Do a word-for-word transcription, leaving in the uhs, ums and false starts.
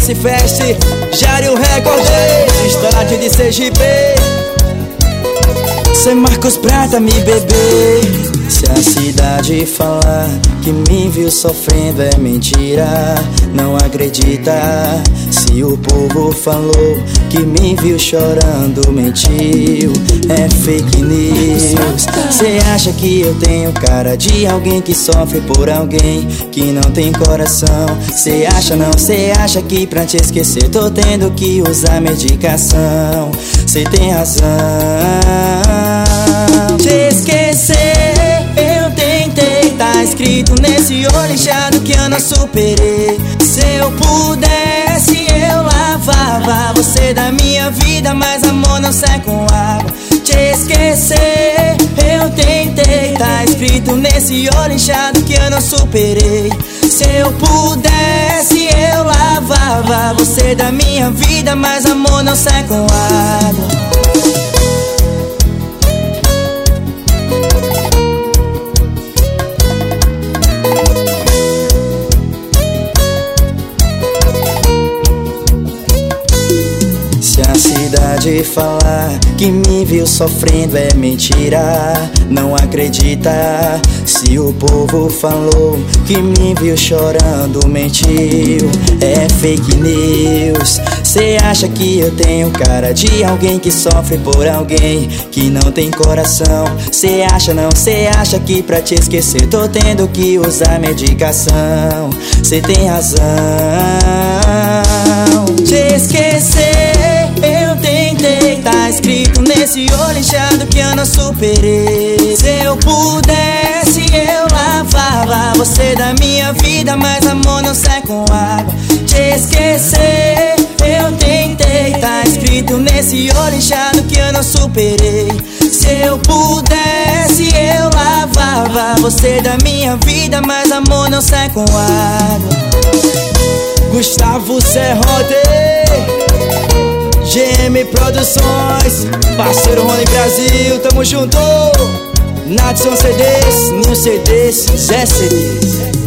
S Fest, Jário Records, Estourado de C G P. Cê Marcos Prata, me bebê. Se a cidade falar que me viu sofrendo é mentira, não acredita. Se o povo falou que me viu chorando, mentiu, é fake news. Cê acha que eu tenho cara de alguém que sofre por alguém que não tem coração? Cê acha não, cê acha que pra te esquecer tô tendo que usar medicação? Cê tem razão. Te esquecer eu tentei, tá escrito nesse olho inchado que eu não superei. Se eu pudesse eu lavava você da minha vida, mas amor não sai com água. Te esquecer eu tentei, tá escrito nesse olho inchado que eu não superei. Se eu pudesse eu lavava você da minha vida, mas amor não sai com água. Se a cidade falar que me viu sofrendo é mentira, não acredita. Se o povo falou que me viu chorando, mentiu, é fake news. Cê acha que eu tenho cara de alguém que sofre por alguém que não tem coração? Cê acha não, cê acha que pra te esquecer tô tendo que usar medicação? Cê tem razão. Te esquecer eu tentei, tá escrito nesse olho inchado que eu não superei. Se eu pudesse eu lavava você da minha vida, mas amor não sai com água. Te esquecer eu tentei, tá escrito nesse olho inchado que eu não superei. Se eu pudesse eu lavava você da minha vida, mas amor não sai com água. Gustavo Serrote, G M Produções, parceiro Rony Brasil, tamo junto. Nadson C Ds, New C Ds, Zé C Ds.